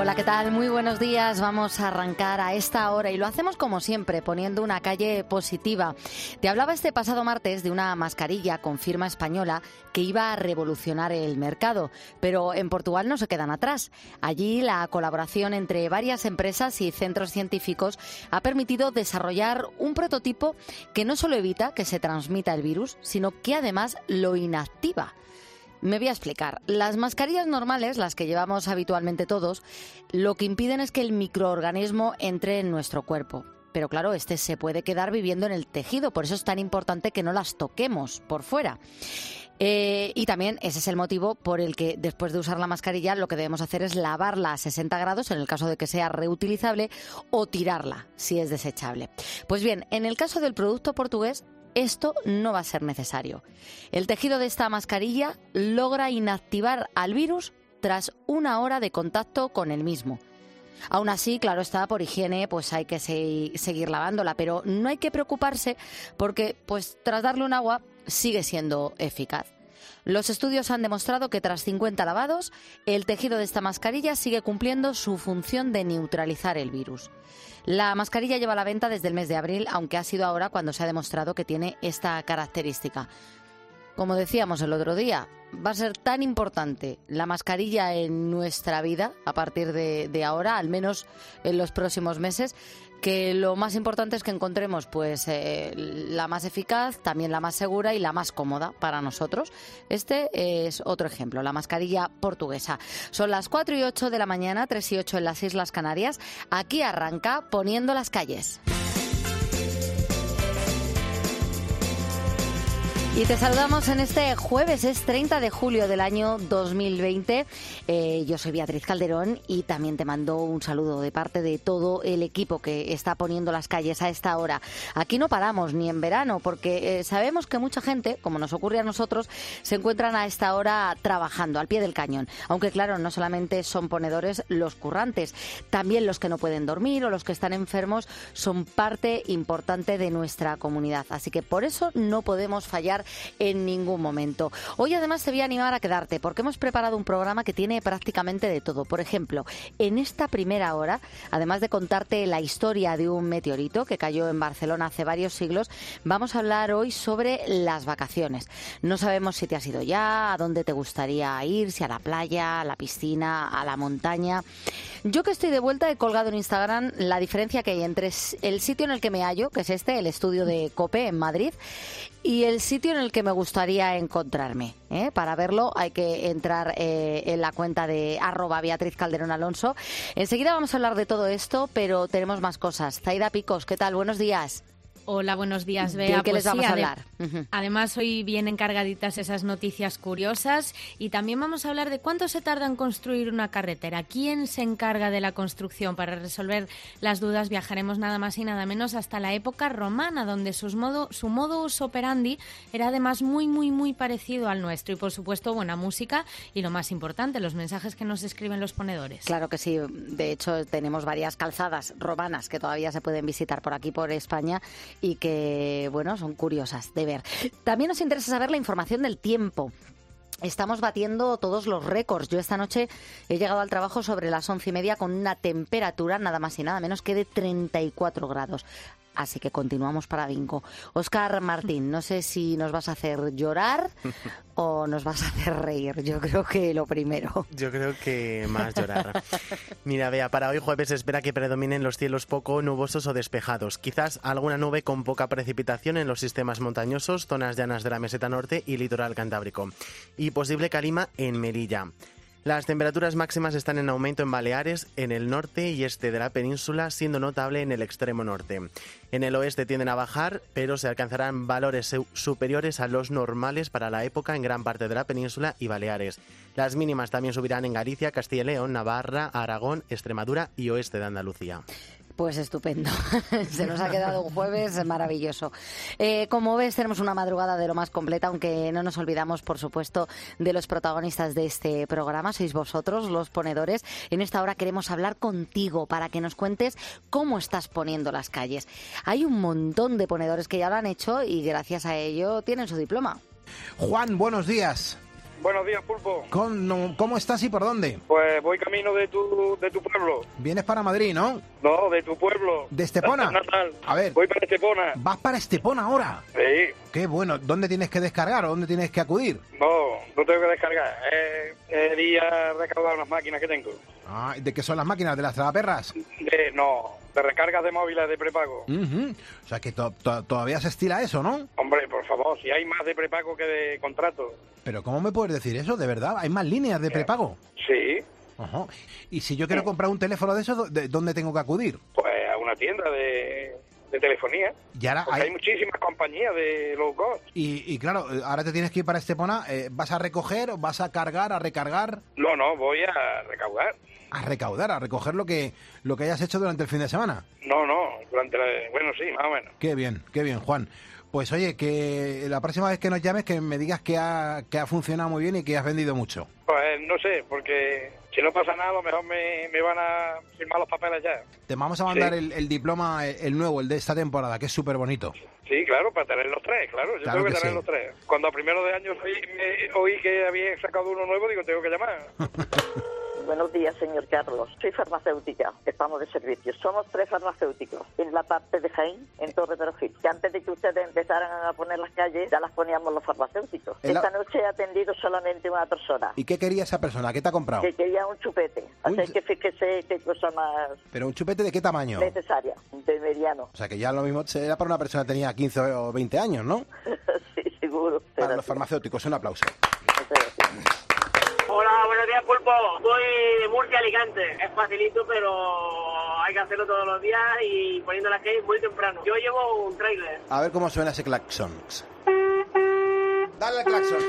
Hola, ¿qué tal? Muy buenos días. Vamos a arrancar a esta hora y lo hacemos como siempre, poniendo una calle positiva. Te hablaba este pasado martes de una mascarilla con firma española que iba a revolucionar el mercado, pero en Portugal no se quedan atrás. Allí la colaboración entre varias empresas y centros científicos ha permitido desarrollar un prototipo que no solo evita que se transmita el virus, sino que además lo inactiva. Me voy a explicar. Las mascarillas normales, las que llevamos habitualmente todos, lo que impiden es que el microorganismo entre en nuestro cuerpo. Pero claro, este se puede quedar viviendo en el tejido, por eso es tan importante que no las toquemos por fuera. Y también ese es el motivo por el que después de usar la mascarilla lo que debemos hacer es lavarla a 60 grados en el caso de que sea reutilizable o tirarla si es desechable. Pues bien, en el caso del producto portugués, esto no va a ser necesario. El tejido de esta mascarilla logra inactivar al virus tras 1 hora de contacto con el mismo. Aún así, claro está, por higiene, pues hay que seguir lavándola, pero no hay que preocuparse porque, pues tras darle un agua, sigue siendo eficaz. Los estudios han demostrado que tras 50 lavados, el tejido de esta mascarilla sigue cumpliendo su función de neutralizar el virus. La mascarilla lleva a la venta desde el mes de abril, aunque ha sido ahora cuando se ha demostrado que tiene esta característica. Como decíamos el otro día, va a ser tan importante la mascarilla en nuestra vida a partir de ahora, al menos en los próximos meses, que lo más importante es que encontremos pues la más eficaz, también la más segura y la más cómoda para nosotros. Este es otro ejemplo, la mascarilla portuguesa. Son las 4:08 de la mañana, 3:08 en las Islas Canarias. Aquí arranca Poniendo las calles. Y te saludamos en este jueves, es 30 de julio del año 2020. Yo soy Beatriz Calderón y también te mando un saludo de parte de todo el equipo que está poniendo las calles a esta hora. Aquí no paramos ni en verano porque sabemos que mucha gente, como nos ocurre a nosotros, se encuentran a esta hora trabajando al pie del cañón. Aunque claro, no solamente son ponedores los currantes, también los que no pueden dormir o los que están enfermos son parte importante de nuestra comunidad. Así que por eso no podemos fallar en ningún momento. Hoy además te voy a animar a quedarte porque hemos preparado un programa que tiene prácticamente de todo. Por ejemplo, en esta primera hora, además de contarte la historia de un meteorito que cayó en Barcelona hace varios siglos, vamos a hablar hoy sobre las vacaciones. No sabemos si te has ido ya, a dónde te gustaría ir, si a la playa, a la piscina, a la montaña. Yo que estoy de vuelta he colgado en Instagram la diferencia que hay entre el sitio en el que me hallo, que es el estudio de COPE en Madrid, y el sitio en el que me gustaría encontrarme. Para verlo hay que entrar en la cuenta de @Beatriz Calderón Alonso. Enseguida vamos a hablar de todo esto, pero tenemos más cosas. Zaida Picos, ¿qué tal? Buenos días. Hola, buenos días, Bea. ¿De qué les vamos a hablar? Además, hoy vienen cargaditas esas noticias curiosas y también vamos a hablar de cuánto se tarda en construir una carretera. ¿Quién se encarga de la construcción? Para resolver las dudas viajaremos nada más y nada menos hasta la época romana, donde su modus operandi era además muy parecido al nuestro. Y, por supuesto, buena música y, lo más importante, los mensajes que nos escriben los ponedores. Claro que sí. De hecho, tenemos varias calzadas romanas que todavía se pueden visitar por aquí, por España, y que, bueno, son curiosas de ver. También nos interesa saber la información del tiempo. Estamos batiendo todos los récords. Yo esta noche he llegado al trabajo sobre las 11:30 con una temperatura nada más y nada menos que de 34 grados. Así que continuamos para bingo. Óscar Martín, no sé si nos vas a hacer llorar o nos vas a hacer reír. Yo creo que lo primero. Yo creo que más llorar. Mira, Bea, para hoy jueves se espera que predominen los cielos poco nubosos o despejados. Quizás alguna nube con poca precipitación en los sistemas montañosos, zonas llanas de la meseta norte y litoral cantábrico. Y posible calima en Melilla. Las temperaturas máximas están en aumento en Baleares, en el norte y este de la península, siendo notable en el extremo norte. En el oeste tienden a bajar, pero se alcanzarán valores superiores a los normales para la época en gran parte de la península y Baleares. Las mínimas también subirán en Galicia, Castilla y León, Navarra, Aragón, Extremadura y oeste de Andalucía. Pues estupendo. Se nos ha quedado un jueves maravilloso. Como ves, tenemos una madrugada de lo más completa, aunque no nos olvidamos, por supuesto, de los protagonistas de este programa. Sois vosotros, los ponedores. En esta hora queremos hablar contigo para que nos cuentes cómo estás poniendo las calles. Hay un montón de ponedores que ya lo han hecho y gracias a ello tienen su diploma. Juan, buenos días. Buenos días, Pulpo. ¿Cómo estás y por dónde? Pues voy camino de tu pueblo. Vienes para Madrid, ¿no? No, de tu pueblo. ¿De Estepona? Natal. A ver. Voy para Estepona. ¿Vas para Estepona ahora? Sí. Qué bueno. ¿Dónde tienes que descargar o dónde tienes que acudir? No tengo que descargar. Ir a recaudar unas máquinas que tengo. Ah, ¿de qué son las máquinas? ¿De las tragaperras? De recargas de móviles de prepago. O sea que todavía se estila eso, ¿no? Hombre, por favor, si hay más de prepago que de contrato. ¿Pero cómo me puedes decir eso? ¿De verdad? ¿Hay más líneas de prepago? Sí. Ajá. Y si yo quiero comprar un teléfono de esos, ¿dónde tengo que acudir? Pues a una tienda de telefonía. Y ahora hay muchísimas compañías de low cost. Y claro, ahora te tienes que ir para Estepona. ¿Vas a recoger, vas a cargar, a recargar? No, voy a recaudar. A recaudar, a recoger lo que hayas hecho durante el fin de semana. No, bueno, sí, más o menos. Qué bien, Juan. Pues oye, que la próxima vez que nos llames que me digas que ha funcionado muy bien y que has vendido mucho. Pues no sé, porque si no pasa nada, a lo mejor me van a firmar los papeles ya. Te vamos a mandar el diploma, el nuevo, el de esta temporada, que es súper bonito. Sí, claro, para tener los tres, claro. Yo tengo que tener los tres. Cuando a primero de año oí que había sacado uno nuevo, digo, tengo que llamar. Buenos días, señor Carlos. Soy farmacéutica. Estamos de servicio. Somos 3 farmacéuticos en la parte de Jaén, en Torre Perojil. Que antes de que ustedes empezaran a poner las calles, ya las poníamos los farmacéuticos. Esta noche he atendido solamente una persona. ¿Y qué quería esa persona? ¿Qué te ha comprado? Que quería un chupete. Así que fíjese qué cosa más... ¿Pero un chupete de qué tamaño? Necesaria, de mediano. O sea, que ya lo mismo era para una persona que tenía 15 o 20 años, ¿no? Sí, seguro. Para los farmacéuticos, un aplauso. Hola, buenos días, Pulpo. Soy de Murcia, Alicante. Es facilito, pero hay que hacerlo todos los días y poniendo las calles muy temprano. Yo llevo un tráiler. A ver cómo suena ese claxon. Dale al claxon.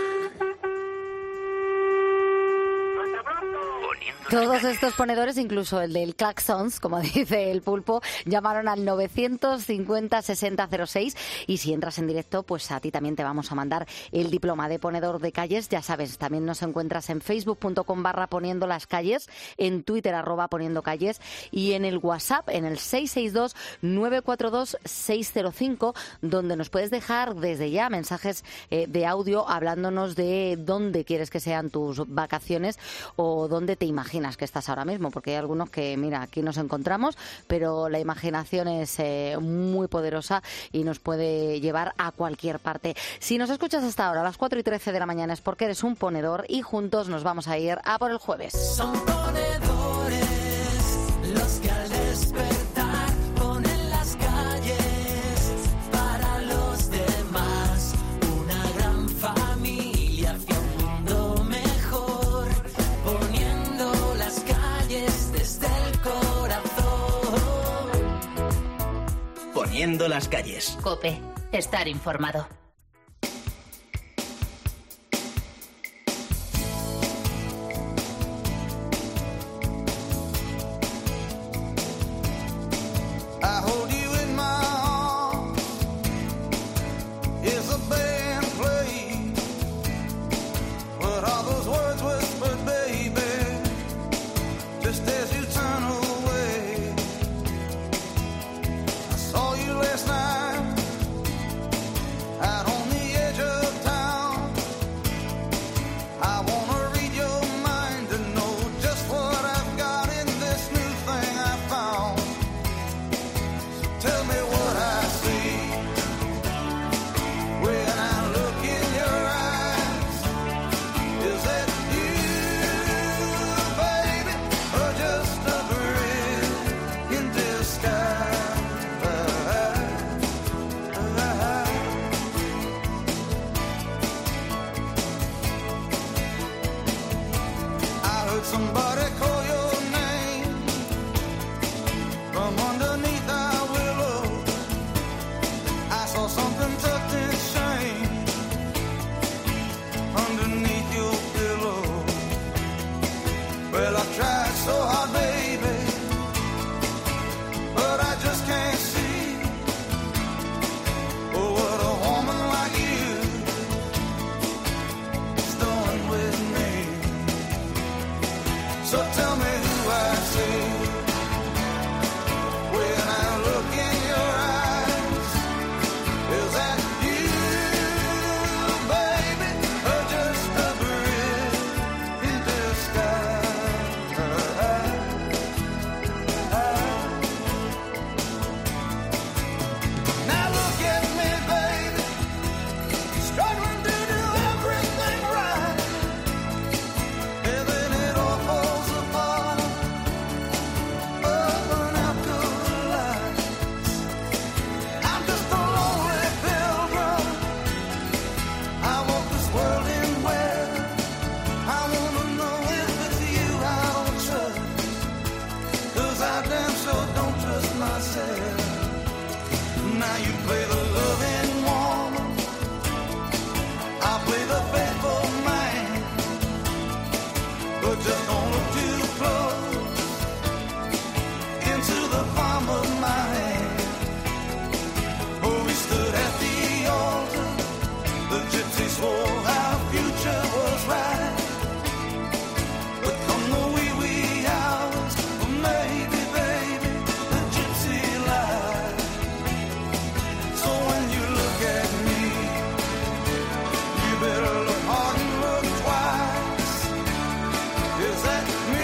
Todos estos ponedores, incluso el del Claxons, como dice el Pulpo, llamaron al 950-6006 y si entras en directo, pues a ti también te vamos a mandar el diploma de ponedor de calles. Ya sabes, también nos encuentras en facebook.com/poniendo las calles, en Twitter @poniendo calles y en el WhatsApp, en el 662-942-605, donde nos puedes dejar desde ya mensajes de audio hablándonos de dónde quieres que sean tus vacaciones o dónde te imaginas que estás ahora mismo, porque hay algunos que, mira, aquí nos encontramos, pero la imaginación es muy poderosa y nos puede llevar a cualquier parte. Si nos escuchas hasta ahora, a las 4:13 de la mañana, es porque eres un ponedor y juntos nos vamos a ir a por el jueves. Son ponedores los que al despertar ponen las calles para los demás, una gran familia hacia un mundo mejor, poniendo las calles desde el corazón. Poniendo las calles. COPE. Estar informado. I palm of my hand. Oh, we stood at the altar. The gypsy swore our future was right. But come the wee hours, maybe, baby, the gypsy lied. So when you look at me, you better look hard and look twice. Is that me,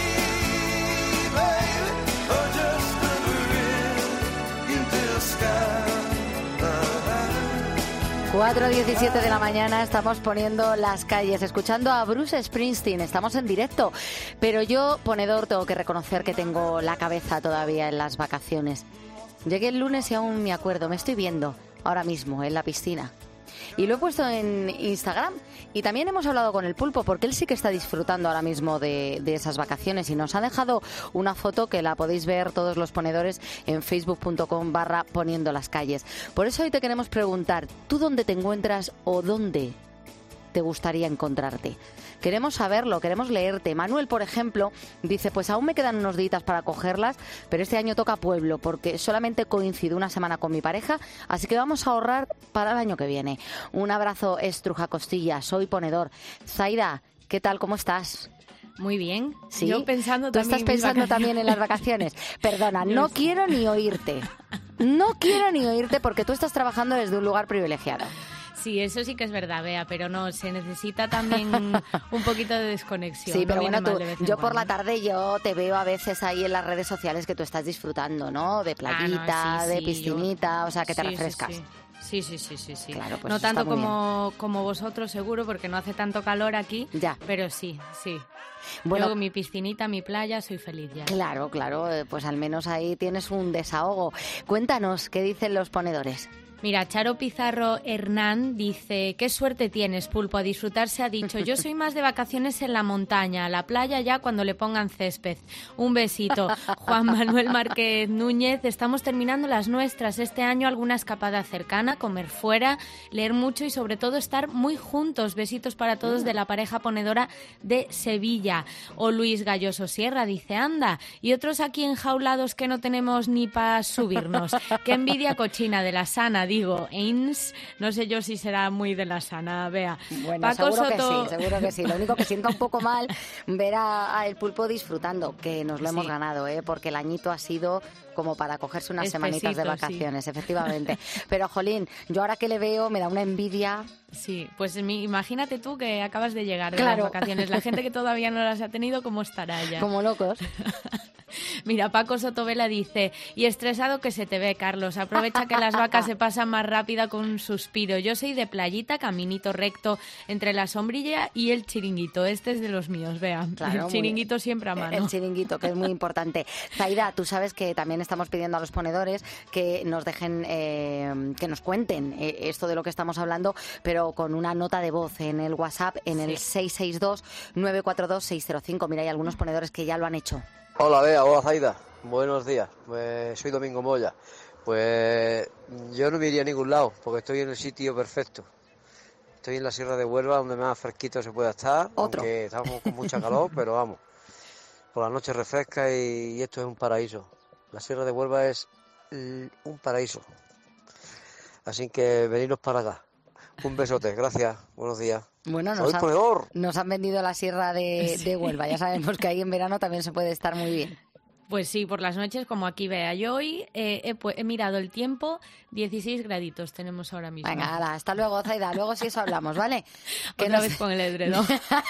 baby, or just a grin in disguise? 4:17 de la mañana, estamos poniendo las calles, escuchando a Bruce Springsteen, estamos en directo. Pero yo, ponedor, tengo que reconocer que tengo la cabeza todavía en las vacaciones. Llegué el lunes y aún me acuerdo, me estoy viendo ahora mismo en la piscina. Y lo he puesto en Instagram. Y también hemos hablado con el Pulpo, porque él sí que está disfrutando ahora mismo de esas vacaciones. Y nos ha dejado una foto que la podéis ver todos los ponedores en facebook.com/poniendo las calles. Por eso hoy te queremos preguntar, ¿tú dónde te encuentras o dónde te gustaría encontrarte? Queremos saberlo, queremos leerte. Manuel, por ejemplo, dice, pues aún me quedan unos días para cogerlas, pero este año toca pueblo, porque solamente coincide una semana con mi pareja, así que vamos a ahorrar para el año que viene. Un abrazo, Estruja Costilla, soy ponedor. Zaida, ¿qué tal? ¿Cómo estás? Muy bien. ¿Sí? Yo pensando ¿Tú también estás pensando también en las vacaciones? Perdona, no quiero ni oírte. No quiero ni oírte porque tú estás trabajando desde un lugar privilegiado. Sí, eso sí que es verdad, Bea, pero no, se necesita también un poquito de desconexión. Sí, pero no bueno, yo por la tarde yo te veo a veces ahí en las redes sociales que tú estás disfrutando, ¿no? De playita, sí, de piscinita, o sea, que te sí, refrescas. Sí. Claro, pues no tanto como vosotros, seguro, porque no hace tanto calor aquí, ya. Pero sí. Bueno, yo, mi piscinita, mi playa, soy feliz ya. Claro, pues al menos ahí tienes un desahogo. Cuéntanos, ¿qué dicen los ponedores? Mira, Charo Pizarro Hernán dice, qué suerte tienes, Pulpo, a disfrutar se ha dicho. Yo soy más de vacaciones en la montaña, a la playa ya cuando le pongan césped. Un besito. Juan Manuel Márquez Núñez, estamos terminando las nuestras. Este año alguna escapada cercana, comer fuera, leer mucho y sobre todo estar muy juntos. Besitos para todos de la pareja ponedora de Sevilla. O Luis Galloso Sierra dice, anda, y otros aquí enjaulados que no tenemos ni para subirnos. Qué envidia cochina de la sana, digo, Eins, no sé yo si será muy de la sana, Bea. Bueno, Paco seguro que sí. Lo único que sienta un poco mal ver a el Pulpo disfrutando, que nos lo hemos ganado, porque el añito ha sido como para cogerse unas semanitas de vacaciones, efectivamente. Pero, jolín, yo ahora que le veo me da una envidia. Sí, pues imagínate tú que acabas de llegar de las vacaciones. La gente que todavía no las ha tenido, ¿cómo estará ya? Como locos. Mira, Paco Sotovela dice, y estresado que se te ve, Carlos. Aprovecha que las vacas se pasan más rápida con un suspiro. Yo soy de playita, caminito recto entre la sombrilla y el chiringuito. Este es de los míos, vea. Claro, el chiringuito siempre a mano. El chiringuito, que es muy importante. Zaida, tú sabes que también estamos pidiendo a los ponedores que nos dejen, que nos cuenten esto de lo que estamos hablando, pero con una nota de voz en el WhatsApp, en el 662-942-605. Mira, hay algunos ponedores que ya lo han hecho. Hola Bea, hola Zaida, buenos días, pues soy Domingo Moya. Pues yo no me iría a ningún lado porque estoy en el sitio perfecto. Estoy en la Sierra de Huelva donde más fresquito se puede estar, aunque estamos con mucha calor, pero vamos, por la noche refresca y esto es un paraíso. La Sierra de Huelva es un paraíso, así que veniros para acá. Un besote, gracias, buenos días. Bueno, nos han vendido la Sierra de Huelva. Ya sabemos que ahí en verano también se puede estar muy bien. Pues sí, por las noches como aquí, Bea. Yo hoy he mirado el tiempo, 16 graditos tenemos ahora mismo. Venga, hasta luego, Zaida. Luego si eso hablamos, ¿vale? Que otra vez con el edredón.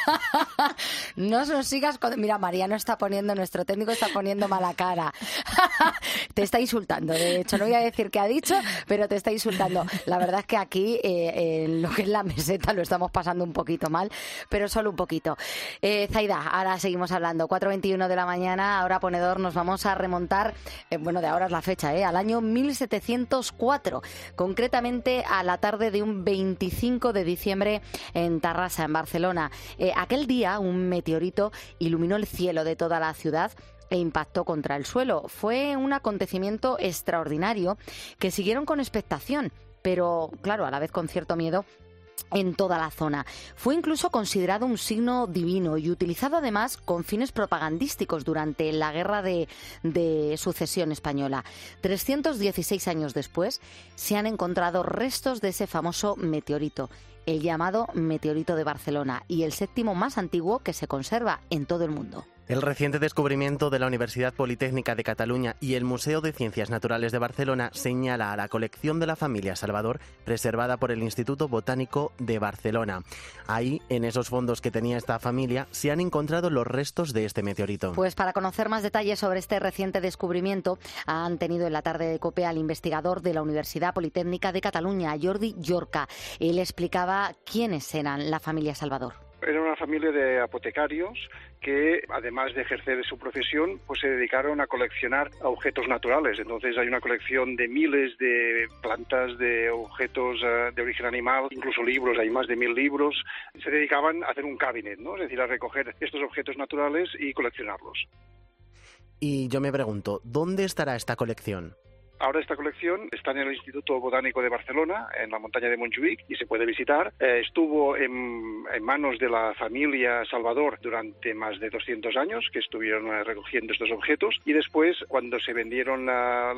No nos sigas con... Mira, Mariano nuestro técnico está poniendo mala cara. Te está insultando, de hecho. No voy a decir qué ha dicho, pero te está insultando. La verdad es que aquí, en lo que es la meseta, lo estamos pasando un poquito mal, pero solo un poquito. Zaida, ahora seguimos hablando. 4:21 de la mañana, ahora ponedor. Nos vamos a remontar, de ahora es la fecha, al año 1704, concretamente a la tarde de un 25 de diciembre en Tarrasa, en Barcelona. Aquel día un meteorito iluminó el cielo de toda la ciudad e impactó contra el suelo. Fue un acontecimiento extraordinario que siguieron con expectación, pero claro, a la vez con cierto miedo, en toda la zona. Fue incluso considerado un signo divino y utilizado además con fines propagandísticos durante la Guerra de Sucesión Española. 316 años después se han encontrado restos de ese famoso meteorito, el llamado meteorito de Barcelona, y el séptimo más antiguo que se conserva en todo el mundo. El reciente descubrimiento de la Universidad Politécnica de Cataluña y el Museo de Ciencias Naturales de Barcelona señala a la colección de la familia Salvador, preservada por el Instituto Botánico de Barcelona. Ahí, en esos fondos que tenía esta familia, se han encontrado los restos de este meteorito. Pues para conocer más detalles sobre este reciente descubrimiento, han tenido en la tarde de COPE al investigador de la Universidad Politécnica de Cataluña, Jordi Llorca. Él explicaba quiénes eran la familia Salvador. Era una familia de apotecarios que, además de ejercer su profesión, pues se dedicaron a coleccionar objetos naturales. Entonces hay una colección de miles de plantas, de objetos de origen animal, incluso libros, hay más de 1000 libros. Se dedicaban a hacer un cabinet, ¿no? Es decir, a recoger estos objetos naturales y coleccionarlos. Y yo me pregunto, ¿dónde estará esta colección? Ahora esta colección está en el Instituto Botánico de Barcelona, en la montaña de Montjuïc, y se puede visitar. Estuvo en manos de la familia Salvador durante más de 200 años, que estuvieron recogiendo estos objetos, y después, cuando se vendieron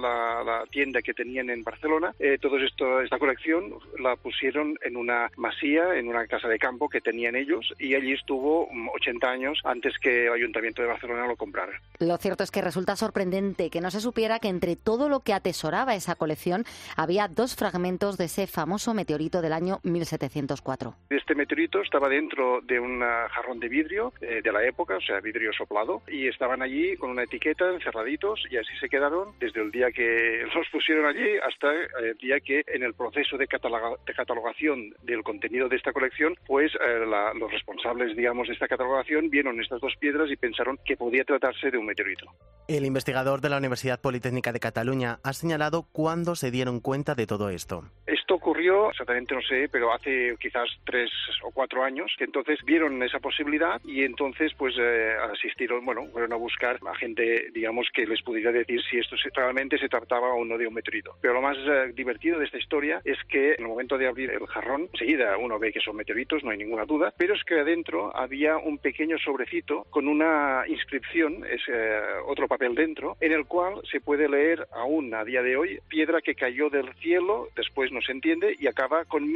la tienda que tenían en Barcelona, esta colección la pusieron en una masía, en una casa de campo que tenían ellos, y allí estuvo 80 años antes que el Ayuntamiento de Barcelona lo comprara. Lo cierto es que resulta sorprendente que no se supiera que entre todo lo que atesoraba esa colección había 2 fragmentos de ese famoso meteorito del año 1704. Este meteorito estaba dentro de un jarrón de vidrio de la época, o sea, vidrio soplado, y estaban allí con una etiqueta, encerraditos, y así se quedaron desde el día que los pusieron allí hasta el día que, en el proceso de catalogación del contenido de esta colección, pues los responsables, digamos, de esta catalogación vieron estas 2 piedras y pensaron que podía tratarse de un meteorito. El investigador de la Universidad Politécnica de Cataluña ha señalado cuándo se dieron cuenta de todo esto. Esto ocurrió, exactamente no sé, pero hace quizás 3 o 4 años, que entonces vieron esa posibilidad y entonces pues asistieron, fueron a buscar a gente, digamos, que les pudiera decir si esto realmente se trataba o no de un meteorito. Pero lo más divertido de esta historia es que en el momento de abrir el jarrón, enseguida uno ve que son meteoritos, no hay ninguna duda, pero es que adentro había un pequeño sobrecito con una inscripción, otro papel dentro, en el cual se puede leer aún a día de hoy, piedra que cayó del cielo, después no se entiende, y acaba con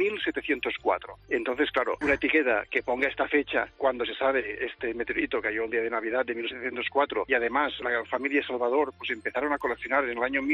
1704. Entonces, claro, una etiqueta que ponga esta fecha cuando se sabe este meteorito cayó el día de Navidad de 1704, y además la familia Salvador pues empezaron a coleccionar en el año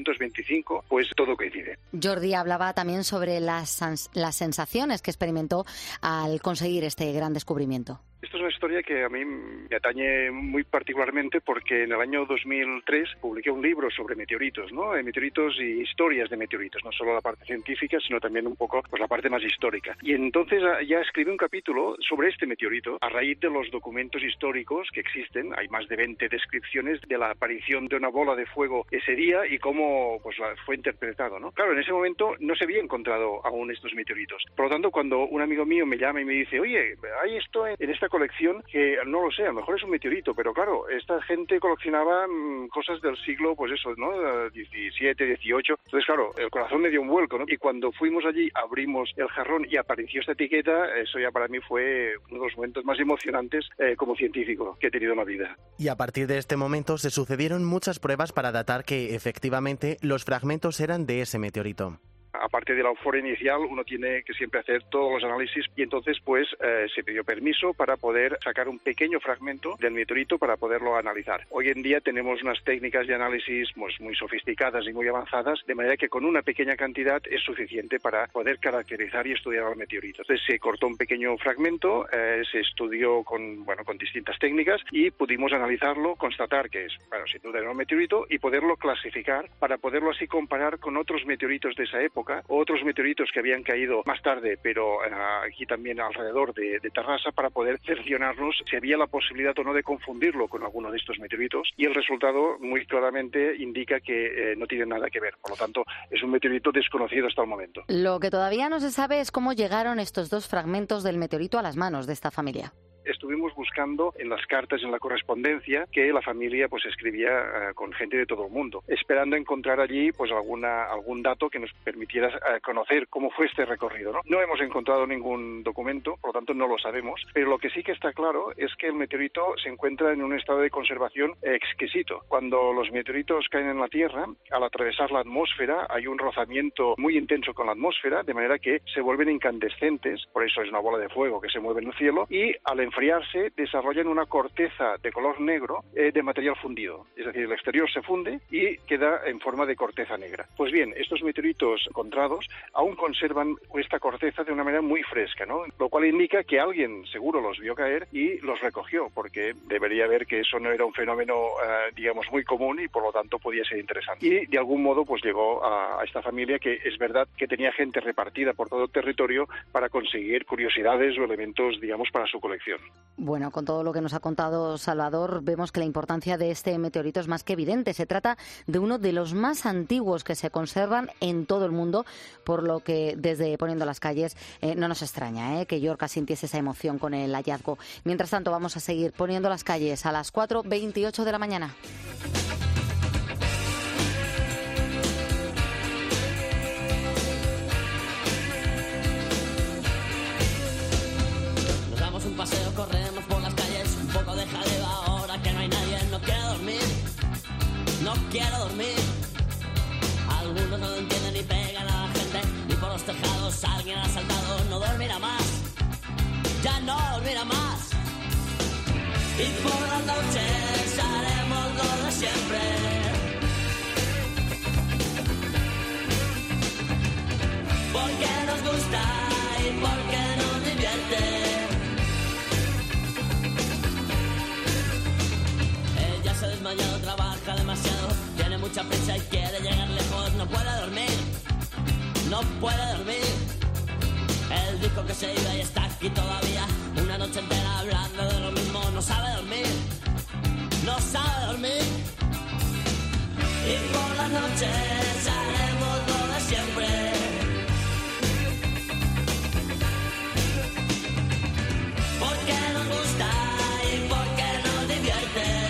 1625, pues todo coincide. Jordi hablaba también sobre las sensaciones que experimentó al conseguir este gran descubrimiento. Esto es una historia que a mí me atañe muy particularmente porque en el año 2003 publiqué un libro sobre meteoritos, ¿no? Meteoritos y historias de meteoritos, no solo la parte científica, sino también un poco pues la parte más histórica. Y entonces ya escribí un capítulo sobre este meteorito a raíz de los documentos históricos que existen. Hay más de 20 descripciones de la aparición de una bola de fuego ese día y cómo pues fue interpretado, ¿no? Claro, en ese momento no se había encontrado aún estos meteoritos. Por lo tanto, cuando un amigo mío me llama y me dice, oye, hay esto en esta colección que no lo sé, a lo mejor es un meteorito, pero claro, esta gente coleccionaba cosas del siglo, pues eso, ¿no? 17, 18. Entonces, claro, el corazón me dio un vuelco, ¿no? Y cuando fuimos allí, abrimos el jarrón y apareció esta etiqueta, eso ya para mí fue uno de los momentos más emocionantes como científico que he tenido en la vida. Y a partir de este momento se sucedieron muchas pruebas para datar que efectivamente los fragmentos eran de ese meteorito. Aparte de la euforia inicial, uno tiene que siempre hacer todos los análisis y entonces pues se pidió permiso para poder sacar un pequeño fragmento del meteorito para poderlo analizar. Hoy en día tenemos unas técnicas de análisis pues, muy sofisticadas y muy avanzadas, de manera que con una pequeña cantidad es suficiente para poder caracterizar y estudiar al meteorito. Entonces se cortó un pequeño fragmento, se estudió con distintas técnicas y pudimos analizarlo, constatar que es, sin duda era un meteorito y poderlo clasificar para poderlo así comparar con otros meteoritos de esa época, otros meteoritos que habían caído más tarde, pero aquí también alrededor de Terrassa, para poder cerciorarnos si había la posibilidad o no de confundirlo con alguno de estos meteoritos, y el resultado muy claramente indica que no tiene nada que ver. Por lo tanto, es un meteorito desconocido hasta el momento. Lo que todavía no se sabe es cómo llegaron estos 2 fragmentos del meteorito a las manos de esta familia. estuvimos buscando en las cartas, en la correspondencia que la familia pues escribía con gente de todo el mundo, esperando encontrar allí pues algún dato que nos permitiera conocer cómo fue este recorrido, ¿no? No hemos encontrado ningún documento, por lo tanto no lo sabemos, pero lo que sí que está claro es que el meteorito se encuentra en un estado de conservación exquisito. Cuando los meteoritos caen en la Tierra, al atravesar la atmósfera hay un rozamiento muy intenso con la atmósfera, de manera que se vuelven incandescentes, por eso es una bola de fuego que se mueve en el cielo, y al enfriarse desarrollan una corteza de color negro de material fundido, es decir, el exterior se funde y queda en forma de corteza negra. Pues bien, estos meteoritos encontrados aún conservan esta corteza de una manera muy fresca, ¿no? Lo cual indica que alguien seguro los vio caer y los recogió, porque debería ver que eso no era un fenómeno, digamos, muy común y por lo tanto podía ser interesante. Y de algún modo pues llegó a esta familia, que es verdad que tenía gente repartida por todo el territorio para conseguir curiosidades o elementos, digamos, para su colección. Bueno, con todo lo que nos ha contado Salvador, vemos que la importancia de este meteorito es más que evidente. Se trata de uno de los más antiguos que se conservan en todo el mundo, por lo que desde Poniendo las Calles no nos extraña que Yorca sintiese esa emoción con el hallazgo. Mientras tanto, vamos a seguir Poniendo las Calles a las 4:28 de la mañana. Nos damos un paseo, corremos por las calles, un poco de jaleo ahora que no hay nadie. No quiero dormir, no quiero dormir. Algunos no lo entienden y pegan a la gente, y por los tejados alguien ha saltado. No dormirá más, ya no dormirá más. Y por las noches haremos lo de siempre. Porque nos gusta y porque nos divierte. Ella se ha desmayado, trabaja demasiado, tiene mucha prisa y quiere llegar lejos. No puede dormir, no puede dormir. Él dijo que se iba y está aquí todavía, una noche entera hablando de lo mismo. No sabe dormir, no sabe dormir. Y por las noches haremos lo de siempre. Porque nos gusta y porque nos divierte.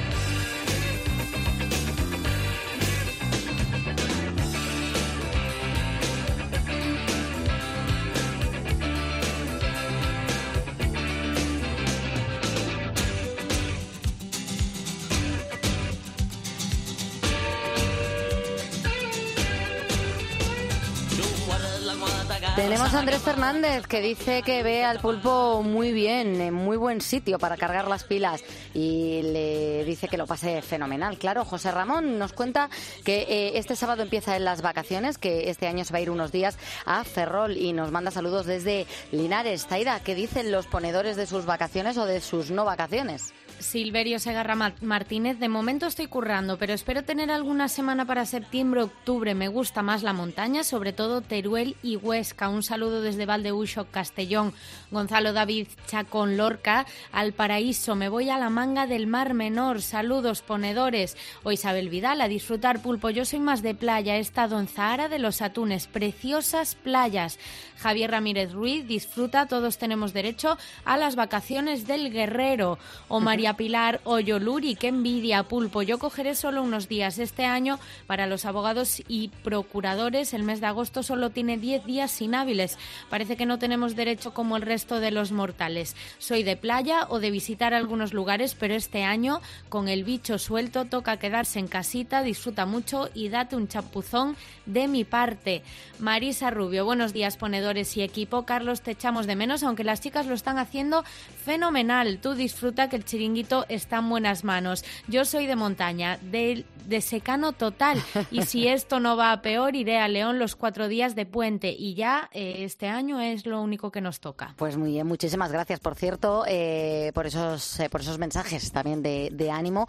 Tenemos a Andrés Fernández, que dice que ve al pulpo muy bien, en muy buen sitio para cargar las pilas, y le dice que lo pase fenomenal. Claro, José Ramón nos cuenta que este sábado empieza en las vacaciones, que este año se va a ir unos días a Ferrol, y nos manda saludos desde Linares. Zaida, ¿qué dicen los ponedores de sus vacaciones o de sus no vacaciones? Silverio Segarra Martínez, de momento estoy currando, pero espero tener alguna semana para septiembre, octubre. Me gusta más la montaña, sobre todo Teruel y Huesca. Un saludo desde Valdehuixo, Castellón. Gonzalo David Chacón Lorca, al paraíso. Me voy a la manga del Mar Menor. Saludos, ponedores. O Isabel Vidal, a disfrutar pulpo. Yo soy más de playa. He estado en Zahara de los Atunes. Preciosas playas. Javier Ramírez Ruiz, disfruta. Todos tenemos derecho a las vacaciones del Guerrero. O María Pilar Oyoluri, qué envidia, pulpo. Yo cogeré solo unos días. Este año, para los abogados y procuradores, el mes de agosto solo tiene 10 días inhábiles. Parece que no tenemos derecho como el resto de los mortales. Soy de playa o de visitar algunos lugares, pero este año, con el bicho suelto, toca quedarse en casita. Disfruta mucho y date un chapuzón de mi parte. Marisa Rubio, buenos días, ponedores y equipo. Carlos, te echamos de menos, aunque las chicas lo están haciendo fenomenal. Tú disfruta, que el chiringuito está en buenas manos. Yo soy de montaña, de secano total, y si esto no va a peor, iré a León los 4 días de puente, y ya este año es lo único que nos toca. Pues muy bien, muchísimas gracias, por cierto, por esos mensajes también de ánimo.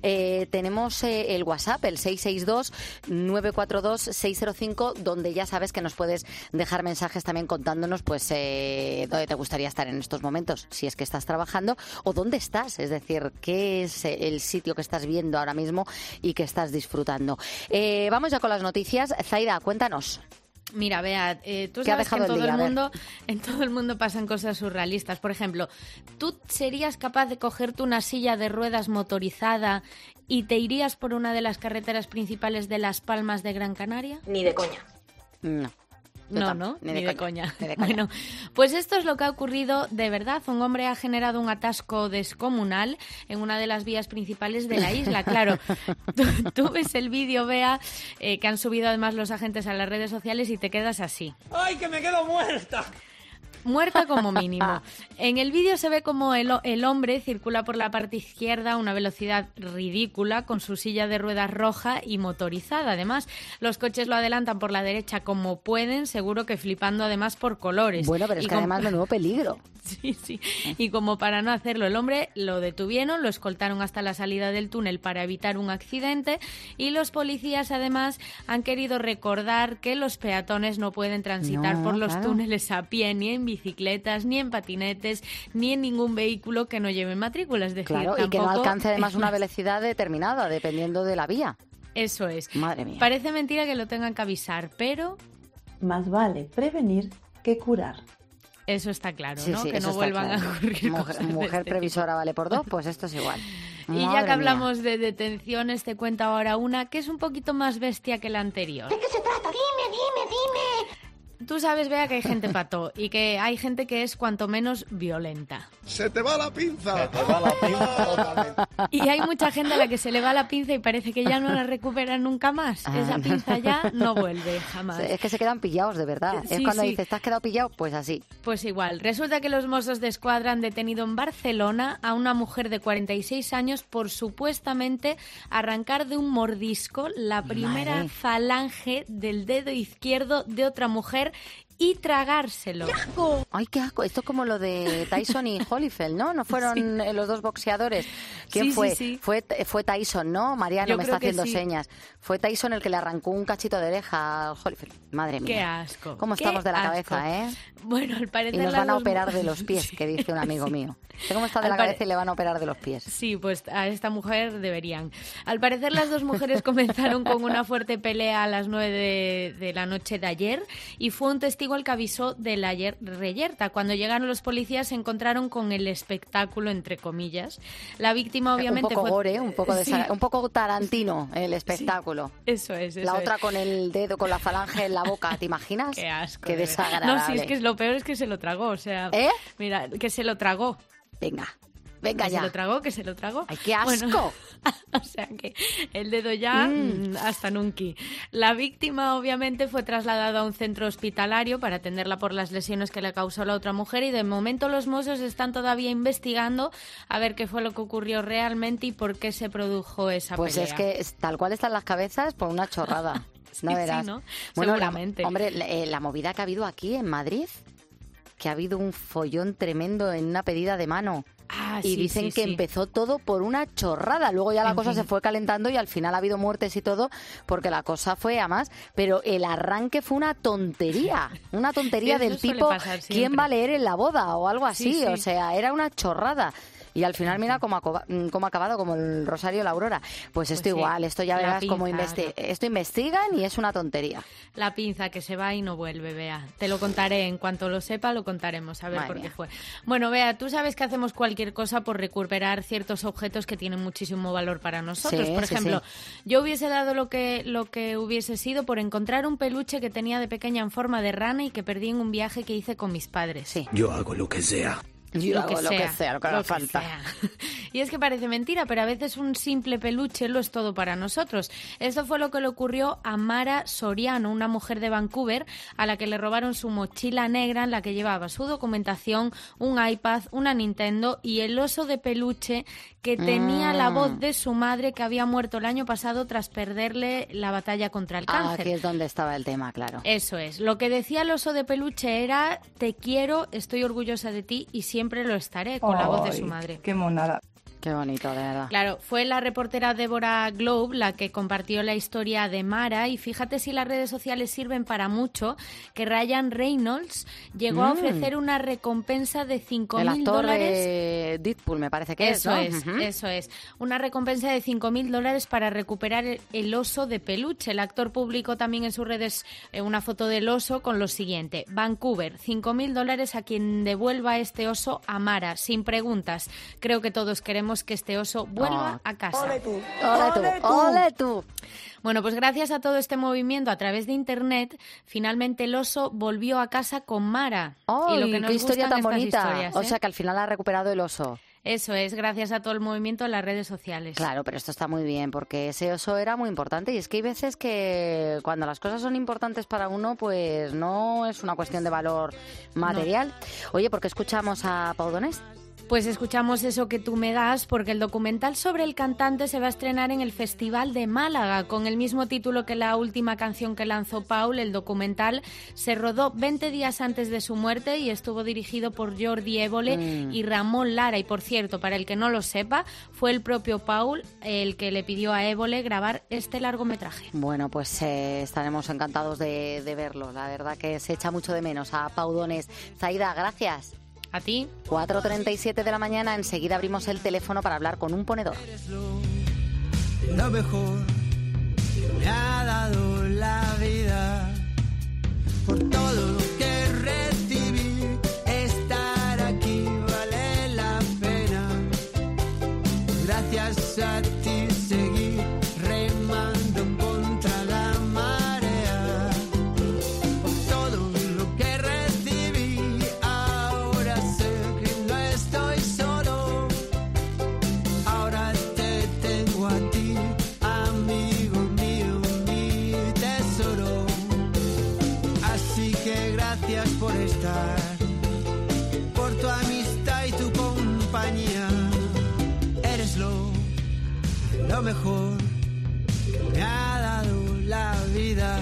Tenemos el WhatsApp, el 662-942-605, donde ya sabes que nos puedes dejar mensajes también contándonos pues dónde te gustaría estar en estos momentos, si es que estás trabajando, o dónde estás, es decir, qué es el sitio que estás viendo ahora mismo y que estás disfrutando. Vamos ya con las noticias. Zaida, cuéntanos. Mira, Bea, tú ¿Qué ha sabes que dejado el día? en todo el mundo pasan cosas surrealistas. Por ejemplo, ¿tú serías capaz de cogerte una silla de ruedas motorizada y te irías por una de las carreteras principales de Las Palmas de Gran Canaria? Ni de coña. No. No, ni de coña. Bueno, pues esto es lo que ha ocurrido de verdad. Un hombre ha generado un atasco descomunal en una de las vías principales de la isla. Claro, tú ves el vídeo, Bea, que han subido además los agentes a las redes sociales y te quedas así. ¡Ay, que me quedo muerta! Muerta como mínimo. En el vídeo se ve como el hombre circula por la parte izquierda a una velocidad ridícula con su silla de ruedas roja y motorizada. Además, los coches lo adelantan por la derecha como pueden, seguro que flipando además por colores. Bueno, pero es que además menudo peligro. Sí. Y como para no hacerlo, el hombre lo detuvieron, lo escoltaron hasta la salida del túnel para evitar un accidente y los policías además han querido recordar que los peatones no pueden transitar por los túneles a pie, ni en bicicletas, ni en patinetes, ni en ningún vehículo que no lleve matrícula. Es decir, claro, y que no alcance además una velocidad determinada, dependiendo de la vía. Eso es. Madre mía. Parece mentira que lo tengan que avisar, pero... Más vale prevenir que curar. Eso está claro, Sí, ¿no? sí, Que eso no está vuelvan claro. a ocurrir cosas de Mujer este previsora tipo. vale por 2, pues esto es igual. Y ya Madre que mía. hablamos de detenciones, te cuento ahora una que es un poquito más bestia que la anterior. ¿De qué se trata? Dime. Tú sabes, Bea, que hay gente pato y que hay gente que es cuanto menos violenta. ¡Se te va la pinza! Se te va la pinza totalmente. Y hay mucha gente a la que se le va la pinza y parece que ya no la recupera nunca más. Esa pinza ya no vuelve jamás. Es que se quedan pillados, de verdad. Sí, es cuando sí. dices, ¿te has quedado pillado? Pues así. Pues igual. Resulta que los Mossos de Escuadra han detenido en Barcelona a una mujer de 46 años por supuestamente arrancar de un mordisco la primera Madre. falange del dedo izquierdo de otra mujer y tragárselo. Ay, qué asco. Esto es como lo de Tyson y Holyfield, ¿no? ¿No fueron los dos boxeadores? ¿Quién Sí, fue? sí. Fue Tyson, ¿no? Mariano Yo me creo está que haciendo sí. señas. Fue Tyson el que le arrancó un cachito de oreja a Holyfield. Madre mía. Qué asco. ¿Cómo qué estamos de la asco. cabeza, eh? Bueno, al parecer Y nos las van a dos operar mu- de los pies, que dice un amigo mío. Sé cómo está de Al la pare- cabeza y le van a operar de los pies. Sí, pues a esta mujer deberían. Al parecer las dos mujeres comenzaron con una fuerte pelea a las 9 de la noche de ayer y fue un testigo el que avisó de la reyerta. Cuando llegaron los policías se encontraron con el espectáculo, entre comillas. La víctima obviamente un poco fue... gore, un poco, Sí, un poco Tarantino el espectáculo. eso es. La otra con el dedo, con la falange en la boca, ¿te imaginas? Qué asco. Qué de verdad. desagradable. No, sí, es que lo peor es que se lo tragó, o sea... ¿Eh? Mira, que se lo tragó. Venga Que ya. que se lo tragó. ¡Ay, qué asco! Bueno, o sea que el dedo ya hasta nunca. La víctima obviamente fue trasladada a un centro hospitalario para atenderla por las lesiones que le causó la otra mujer y de momento los Mossos están todavía investigando a ver qué fue lo que ocurrió realmente y por qué se produjo esa Pues pelea. es que tal cual están las cabezas, por una chorrada. No Sí, verás. sí, ¿no? Bueno, Seguramente. la movida que ha habido aquí en Madrid, que ha habido un follón tremendo en una pedida de mano. Ah, Y sí, dicen sí, que sí. empezó todo por una chorrada. Luego ya la En cosa fin. se fue calentando y al final ha habido muertes y todo, porque la cosa fue a más. Pero el arranque fue una tontería. Una tontería Eso del suele tipo, pasar ¿quién siempre. va a leer en la boda? O algo así. Sí, sí. O sea, era una chorrada. Y al final mira cómo ha acabado, como el Rosario y la Aurora. Pues esto sí, igual, esto ya la verás cómo pinza, esto investigan y es una tontería. La pinza que se va y no vuelve, Bea. Te lo contaré, en cuanto lo sepa lo contaremos, a ver Madre por qué mía. fue. Bueno, Bea, tú sabes que hacemos cualquier cosa por recuperar ciertos objetos que tienen muchísimo valor para nosotros. Sí, por sí, ejemplo, sí. yo hubiese dado lo que hubiese sido por encontrar un peluche que tenía de pequeña en forma de rana y que perdí en un viaje que hice con mis padres. Sí. Yo hago lo que sea. Yo hago lo que sea, lo que haga falta. sea. Y es que parece mentira, pero a veces un simple peluche lo es todo para nosotros. Esto fue lo que le ocurrió a Mara Soriano, una mujer de Vancouver, a la que le robaron su mochila negra en la que llevaba su documentación, un iPad, una Nintendo y el oso de peluche que tenía la voz de su madre que había muerto el año pasado tras perderle la batalla contra el cáncer. Aquí es donde estaba el tema, claro. Eso es. Lo que decía el oso de peluche era: te quiero, estoy orgullosa de ti y siempre lo estaré, con la voz de su madre. Qué monada. Qué bonito, de verdad. Claro, fue la reportera Deborah Globe la que compartió la historia de Mara y fíjate si las redes sociales sirven para mucho, que Ryan Reynolds llegó a ofrecer una recompensa de $5.000. El actor de Deadpool, me parece que eso es, ¿no? Eso es. Una recompensa de $5.000 para recuperar el oso de peluche. El actor publicó también en sus redes una foto del oso con lo siguiente: Vancouver, $5.000 a quien devuelva este oso a Mara, sin preguntas. Creo que todos queremos que este oso vuelva a casa. ¡Ole tú! ¡Ole tú! ¡Ole tú! Bueno, pues gracias a todo este movimiento a través de Internet, finalmente el oso volvió a casa con Mara. ¡Oh, y lo que nos qué historia tan bonita! Historias, ¿eh? O sea, que al final ha recuperado el oso. Eso es, gracias a todo el movimiento en las redes sociales. Claro, pero esto está muy bien, porque ese oso era muy importante. Y es que hay veces que cuando las cosas son importantes para uno, pues no es una cuestión de valor material. No. Oye, ¿por qué escuchamos a Pau Donés? Pues escuchamos Eso que tú me das, porque el documental sobre el cantante se va a estrenar en el Festival de Málaga, con el mismo título que la última canción que lanzó Paul. El documental se rodó 20 días antes de su muerte y estuvo dirigido por Jordi Évole y Ramón Lara. Y por cierto, para el que no lo sepa, fue el propio Paul el que le pidió a Évole grabar este largometraje. Bueno, pues estaremos encantados de verlo. La verdad que se echa mucho de menos a Pau Donés. Zaida, gracias. A ti. 4:37 de la mañana, enseguida abrimos el teléfono para hablar con un ponedor. Eres lo mejor que me ha dado la vida, por todo lo que recibí, estar aquí vale la pena. Gracias a ti seguí remando contra la marea, por todo lo que recibí. Ahora sé que no estoy solo, ahora te tengo a ti, amigo mío, mi tesoro. Así que gracias por estar, por tu amistad y tu compañía. Eres lo mejor que me ha dado la vida.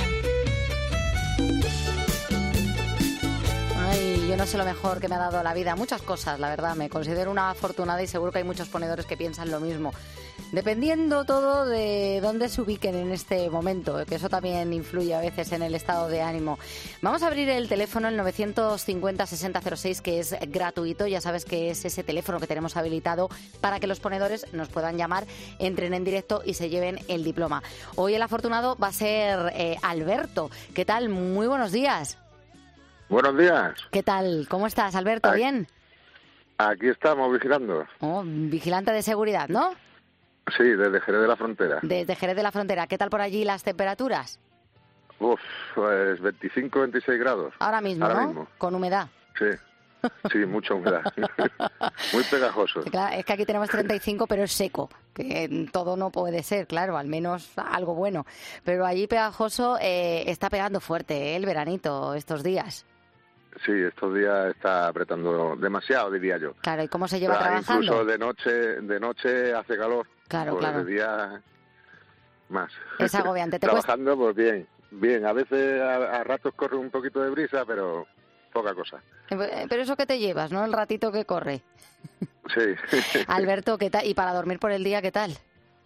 Ay, yo no sé lo mejor que me ha dado la vida. Muchas cosas, la verdad. Me considero una afortunada y seguro que hay muchos ponedores que piensan lo mismo. Dependiendo todo de dónde se ubiquen en este momento, que eso también influye a veces en el estado de ánimo. Vamos a abrir el teléfono, el 950-6006, que es gratuito. Ya sabes que es ese teléfono que tenemos habilitado para que los ponedores nos puedan llamar, entren en directo y se lleven el diploma. Hoy el afortunado va a ser Alberto. ¿Qué tal? Muy buenos días. Buenos días. ¿Qué tal? ¿Cómo estás, Alberto? ¿Bien? Aquí estamos vigilando. Oh, vigilante de seguridad, ¿no? Sí, desde Jerez de la Frontera. Desde Jerez de la Frontera. ¿Qué tal por allí las temperaturas? Uf, pues 25, 26 grados. Ahora mismo, Ahora ¿no? mismo. Con humedad. Sí, mucha humedad. Muy pegajoso. Claro, es que aquí tenemos 35, pero es seco. Que todo no puede ser, claro, al menos algo bueno. Pero allí pegajoso está pegando fuerte, el veranito, estos días. Sí, estos días está apretando demasiado, diría yo. Claro, ¿y cómo se lleva trabajando? Incluso de noche hace calor. Claro, pues claro. De día más. Es agobiante. Trabajando, pues bien. A veces a ratos corre un poquito de brisa, pero poca cosa. Pero eso que te llevas, ¿no? El ratito que corre. Sí. Alberto, ¿qué tal? ¿Y para dormir por el día qué tal?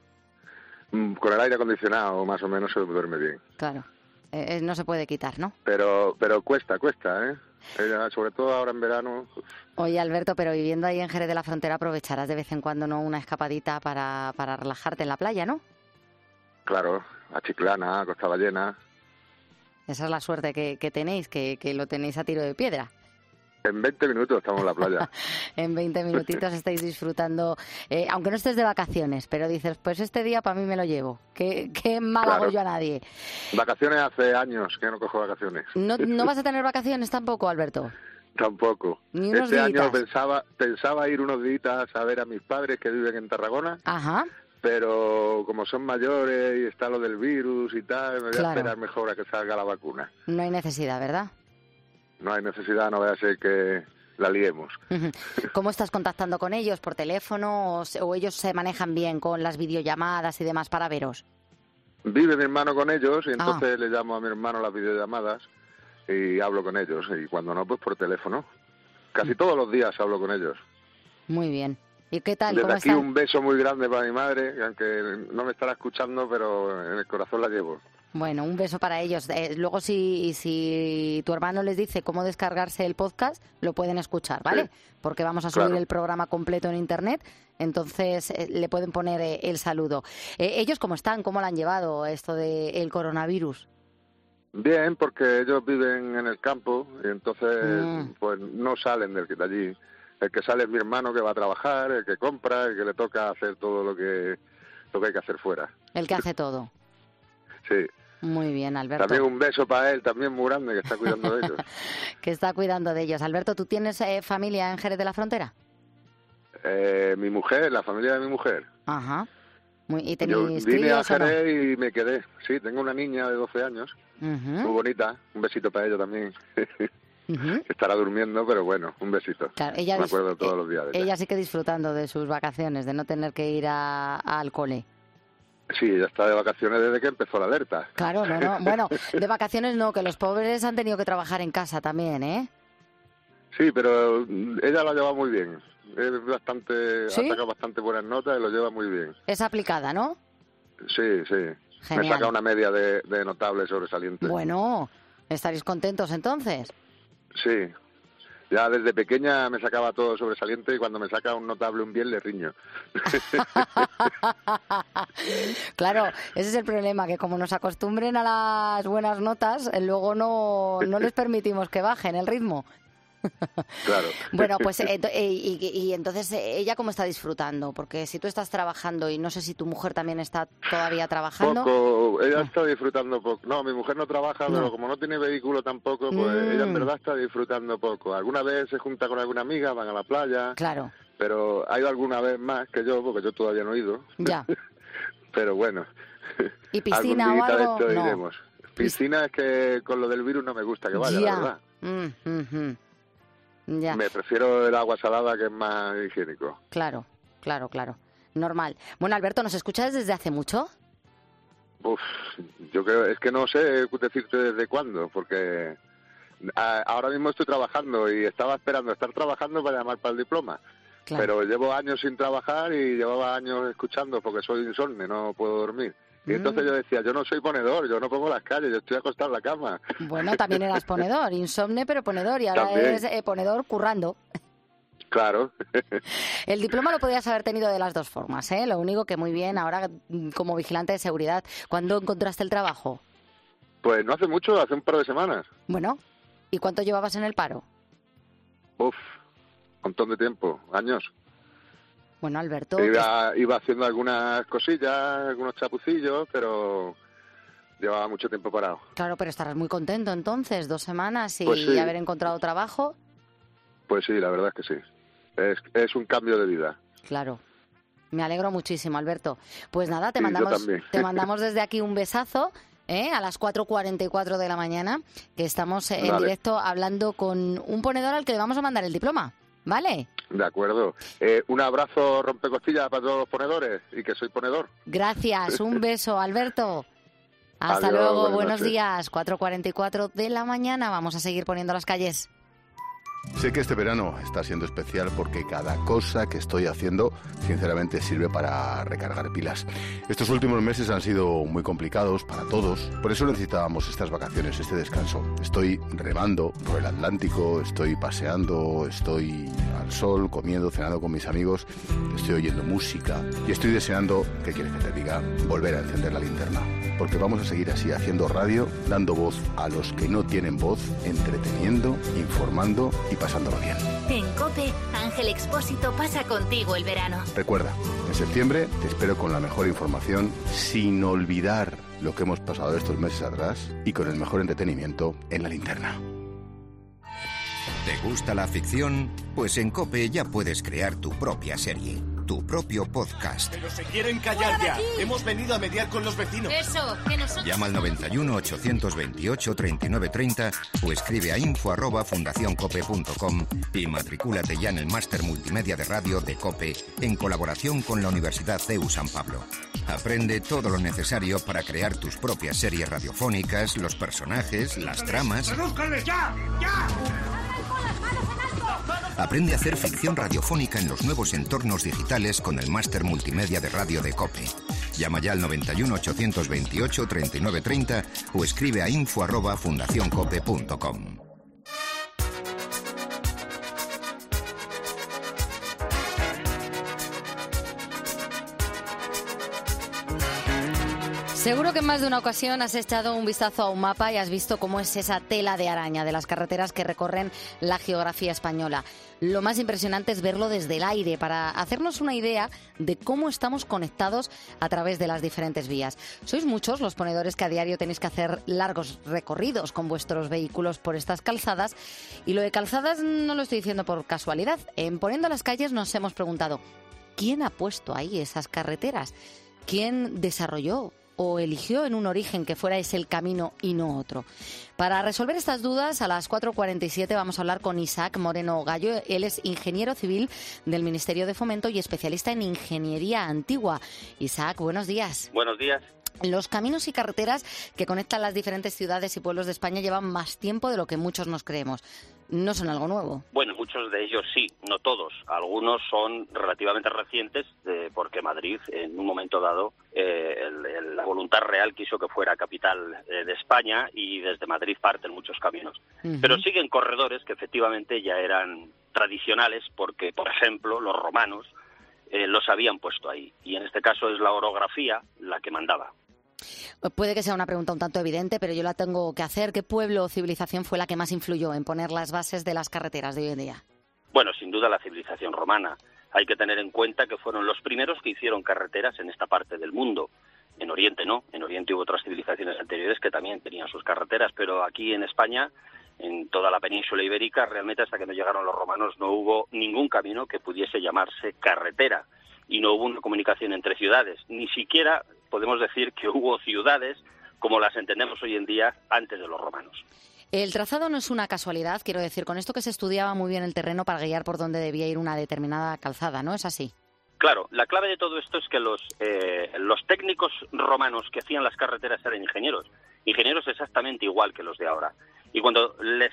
Con el aire acondicionado más o menos se duerme bien. Claro. No se puede quitar, ¿no? Pero cuesta, ¿eh? Sobre todo ahora en verano. Oye, Alberto, pero viviendo ahí en Jerez de la Frontera aprovecharás de vez en cuando, ¿no? Una escapadita para relajarte en la playa, ¿no? Claro, a Chiclana, a Costa Ballena. Esa es la suerte que tenéis, que lo tenéis a tiro de piedra. En 20 minutos estamos en la playa. En 20 minutitos estáis disfrutando, aunque no estés de vacaciones, pero dices, pues este día para mí me lo llevo. ¿Qué mal hago yo a nadie? Vacaciones hace años que no cojo vacaciones. ¿No vas a tener vacaciones tampoco, Alberto? Tampoco. Ni unos este año días. pensaba ir unos días a ver a mis padres que viven en Tarragona. Ajá. Pero como son mayores y está lo del virus y tal, me voy a esperar mejor a que salga la vacuna. No hay necesidad, ¿verdad? No hay necesidad, no vaya a ser que la liemos. ¿Cómo estás contactando con ellos? ¿Por teléfono o ellos se manejan bien con las videollamadas y demás para veros? Vive mi hermano con ellos y entonces le llamo a mi hermano las videollamadas y hablo con ellos. Y cuando no, pues por teléfono. Casi todos los días hablo con ellos. Muy bien. ¿Y qué tal? Desde ¿Cómo aquí está? un beso muy grande para mi madre, que aunque no me estará escuchando, pero en el corazón la llevo. Bueno, un beso para ellos. Luego, si tu hermano les dice cómo descargarse el podcast, lo pueden escuchar, ¿vale? Sí. Porque vamos a subir Claro. el programa completo en Internet, entonces le pueden poner el saludo. ¿Ellos cómo están? ¿Cómo lo han llevado esto del coronavirus? Bien, porque ellos viven en el campo y entonces pues no salen de allí. El que sale es mi hermano, que va a trabajar, el que compra, el que le toca hacer todo lo que hay que hacer fuera. El que hace todo. Sí. Muy bien, Alberto. También un beso para él, también muy grande, que está cuidando de ellos. Que está cuidando de ellos. Alberto, ¿tú tienes familia en Jerez de la Frontera? Mi mujer, la familia de mi mujer. Ajá. ¿Y Yo tenéis vine a críos o no? Jerez y me quedé. Sí, tengo una niña de 12 años, muy bonita. Un besito para ella también. Estará durmiendo, pero bueno, un besito. Claro, ella me acuerdo todos los días de ella. Ella sí que disfrutando de sus vacaciones, de no tener que ir al cole. Sí, ella está de vacaciones desde que empezó la alerta. Claro, no. Bueno, de vacaciones no, que los pobres han tenido que trabajar en casa también, ¿eh? Sí, pero ella lo lleva muy bien. Es bastante, ¿Sí? ha sacado bastante buenas notas y lo lleva muy bien. Es aplicada, ¿no? Sí. Genial. Me saca una media de notable sobresaliente. Bueno, estaréis contentos entonces. Sí. Ya desde pequeña me sacaba todo sobresaliente y cuando me saca un notable un bien le riño. Claro, ese es el problema, que como nos acostumbren a las buenas notas, luego no les permitimos que bajen el ritmo. Claro. Bueno, pues y entonces ella cómo está disfrutando, porque si tú estás trabajando y no sé si tu mujer también está todavía trabajando. Poco, ella está disfrutando poco. No, mi mujer no trabaja, pero como no tiene vehículo tampoco, pues ella en verdad está disfrutando poco. Alguna vez se junta con alguna amiga, van a la playa. Claro. Pero ha ido alguna vez más que yo, porque yo todavía no he ido. Ya. Pero bueno. ¿Y piscina o algo? De esto No. iremos. Piscina es que con lo del virus no me gusta que vaya, ya. la verdad. Ya. Me prefiero el agua salada, que es más higiénico. Claro. Normal. Bueno, Alberto, ¿nos escuchas desde hace mucho? Uf, yo creo, es que no sé decirte desde cuándo, porque ahora mismo estoy trabajando y estaba esperando estar trabajando para llamar para el diploma. Claro. Pero llevo años sin trabajar y llevaba años escuchando porque soy insomne, no puedo dormir. Y entonces yo decía, yo no soy ponedor, yo no pongo las calles, yo estoy acostado en la cama. Bueno, también eras ponedor, insomne pero ponedor, y ahora También. eres ponedor currando. Claro. El diploma lo podías haber tenido de las dos formas, ¿eh? Lo único que muy bien, ahora como vigilante de seguridad. ¿Cuándo encontraste el trabajo? Pues no hace mucho, hace un par de semanas. Bueno, ¿y cuánto llevabas en el paro? Uf, un montón de tiempo, años. Bueno, Alberto... Iba haciendo algunas cosillas, algunos chapucillos, pero llevaba mucho tiempo parado. Claro, pero estarás muy contento entonces, 2 semanas y Pues sí. haber encontrado trabajo. Pues sí, la verdad es que sí. Es un cambio de vida. Claro. Me alegro muchísimo, Alberto. Pues nada, te Sí, yo mandamos también. te mandamos desde aquí un besazo, a las 4:44 de la mañana, que estamos en Vale. directo hablando con un ponedor al que le vamos a mandar el diploma, ¿vale? De acuerdo. Un abrazo rompecostillas para todos los ponedores y que soy ponedor. Gracias, un beso, Alberto. Hasta Adiós, luego, buenas buenos noches. días. 4:44 de la mañana, vamos a seguir poniendo las calles. Sé que este verano está siendo especial porque cada cosa que estoy haciendo, sinceramente, sirve para recargar pilas. Estos últimos meses han sido muy complicados para todos, por eso necesitábamos estas vacaciones, este descanso. Estoy remando por el Atlántico, estoy paseando, estoy al sol, comiendo, cenando con mis amigos, estoy oyendo música y estoy deseando, ¿qué quieres que te diga?, volver a encender la linterna. Porque vamos a seguir así, haciendo radio, dando voz a los que no tienen voz, entreteniendo, informando y pasándolo bien. En COPE, Ángel Expósito pasa contigo el verano. Recuerda, en septiembre te espero con la mejor información, sin olvidar lo que hemos pasado estos meses atrás y con el mejor entretenimiento en la linterna. ¿Te gusta la ficción? Pues en COPE ya puedes crear tu propia serie, tu propio podcast. Pero se quieren callar ya. Hemos venido a mediar con los vecinos. Eso, que nosotros... Llama al 91 828 3930 o escribe a info@fundacioncope.com y matricúlate ya en el máster multimedia de radio de COPE en colaboración con la Universidad CEU San Pablo. Aprende todo lo necesario para crear tus propias series radiofónicas, los personajes, las tramas. ¡Redúzcanles ya! ¡Ya! ¡Con las manos en alto! Aprende a hacer ficción radiofónica en los nuevos entornos digitales con el máster multimedia de radio de COPE. Llama ya al 91 828 3930 o escribe a info@fundacioncope.com. Seguro que en más de una ocasión has echado un vistazo a un mapa y has visto cómo es esa tela de araña de las carreteras que recorren la geografía española. Lo más impresionante es verlo desde el aire para hacernos una idea de cómo estamos conectados a través de las diferentes vías. Sois muchos los ponedores que a diario tenéis que hacer largos recorridos con vuestros vehículos por estas calzadas. Y lo de calzadas no lo estoy diciendo por casualidad. En Poniendo las calles nos hemos preguntado, ¿quién ha puesto ahí esas carreteras? ¿Quién desarrolló o eligió en un origen que fuera ese el camino y no otro? Para resolver estas dudas, a las 4:47 vamos a hablar con Isaac Moreno Gallo. Él es ingeniero civil del Ministerio de Fomento y especialista en ingeniería antigua. Isaac, buenos días. Buenos días. Los caminos y carreteras que conectan las diferentes ciudades y pueblos de España llevan más tiempo de lo que muchos nos creemos. No son algo nuevo. Bueno, muchos de ellos sí, no todos. Algunos son relativamente recientes porque Madrid, en un momento dado, la voluntad real quiso que fuera capital de España y desde Madrid parten muchos caminos. Pero siguen corredores que efectivamente ya eran tradicionales porque, por ejemplo, los romanos los habían puesto ahí. Y en este caso es la orografía la que mandaba. Puede que sea una pregunta un tanto evidente, pero yo la tengo que hacer. ¿Qué pueblo o civilización fue la que más influyó en poner las bases de las carreteras de hoy en día? Bueno, sin duda la civilización romana. Hay que tener en cuenta que fueron los primeros que hicieron carreteras en esta parte del mundo. En Oriente no. En Oriente hubo otras civilizaciones anteriores que también tenían sus carreteras, pero aquí en España, en toda la península ibérica, realmente hasta que no llegaron los romanos no hubo ningún camino que pudiese llamarse carretera. Y no hubo una comunicación entre ciudades. Ni siquiera podemos decir que hubo ciudades como las entendemos hoy en día antes de los romanos. El trazado no es una casualidad, quiero decir, con esto que se estudiaba muy bien el terreno para guiar por dónde debía ir una determinada calzada, ¿no es así? Claro, la clave de todo esto es que los técnicos romanos que hacían las carreteras eran ingenieros exactamente igual que los de ahora. Y cuando les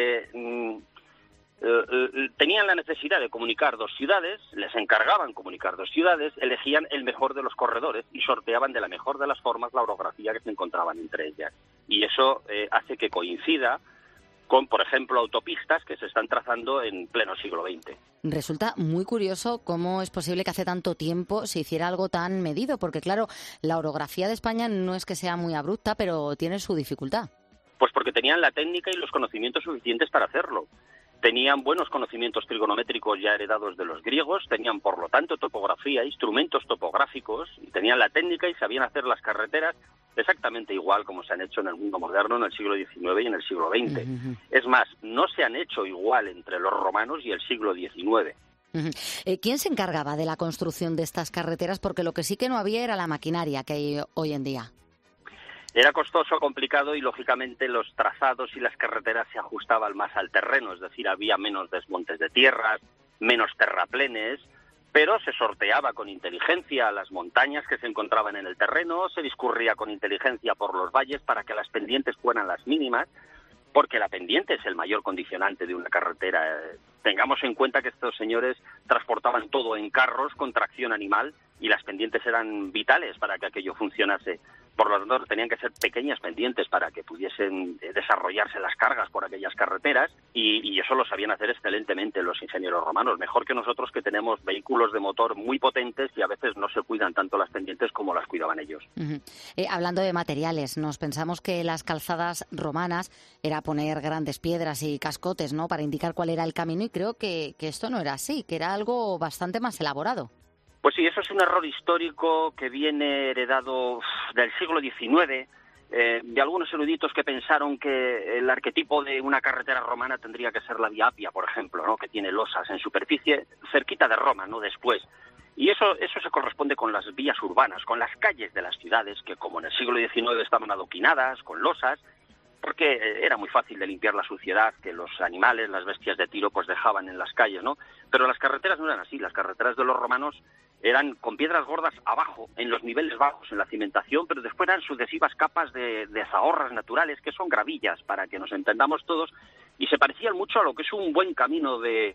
tenían la necesidad de comunicar dos ciudades, les encargaban comunicar dos ciudades, elegían el mejor de los corredores y sorteaban de la mejor de las formas la orografía que se encontraban entre ellas. Y eso hace que coincida con, por ejemplo, autopistas que se están trazando en pleno siglo XX. Resulta muy curioso cómo es posible que hace tanto tiempo se hiciera algo tan medido, porque claro, la orografía de España no es que sea muy abrupta, pero tiene su dificultad. Pues porque tenían la técnica y los conocimientos suficientes para hacerlo. Tenían buenos conocimientos trigonométricos ya heredados de los griegos, tenían por lo tanto topografía, instrumentos topográficos, y tenían la técnica y sabían hacer las carreteras exactamente igual como se han hecho en el mundo moderno en el siglo XIX y en el siglo XX. Es más, no se han hecho igual entre los romanos y el siglo XIX. ¿Quién se encargaba de la construcción de estas carreteras? Porque lo que sí que no había era la maquinaria que hay hoy en día. Era costoso, complicado y, lógicamente, los trazados y las carreteras se ajustaban más al terreno, es decir, había menos desmontes de tierras, menos terraplenes, pero se sorteaba con inteligencia las montañas que se encontraban en el terreno, se discurría con inteligencia por los valles para que las pendientes fueran las mínimas, porque la pendiente es el mayor condicionante de una carretera. Tengamos en cuenta que estos señores transportaban todo en carros con tracción animal y las pendientes eran vitales para que aquello funcionase. Por lo tanto, tenían que ser pequeñas pendientes para que pudiesen desarrollarse las cargas por aquellas carreteras y eso lo sabían hacer excelentemente los ingenieros romanos, mejor que nosotros que tenemos vehículos de motor muy potentes y a veces no se cuidan tanto las pendientes como las cuidaban ellos. Hablando de materiales, nos pensamos que las calzadas romanas era poner grandes piedras y cascotes, ¿no?, para indicar cuál era el camino, y creo que esto no era así, que era algo bastante más elaborado. Pues sí, eso es un error histórico que viene heredado del siglo XIX, de algunos eruditos que pensaron que el arquetipo de una carretera romana tendría que ser la Vía Appia, por ejemplo, ¿no?, que tiene losas en superficie cerquita de Roma, no después. Y eso se corresponde con las vías urbanas, con las calles de las ciudades, que como en el siglo XIX estaban adoquinadas, con losas, porque era muy fácil de limpiar la suciedad que los animales, las bestias de tiro, pues dejaban en las calles, ¿no? Pero las carreteras no eran así. Las carreteras de los romanos eran con piedras gordas abajo, en los niveles bajos, en la cimentación, pero después eran sucesivas capas de zahorras naturales, que son gravillas, para que nos entendamos todos, y se parecían mucho a lo que es un buen camino de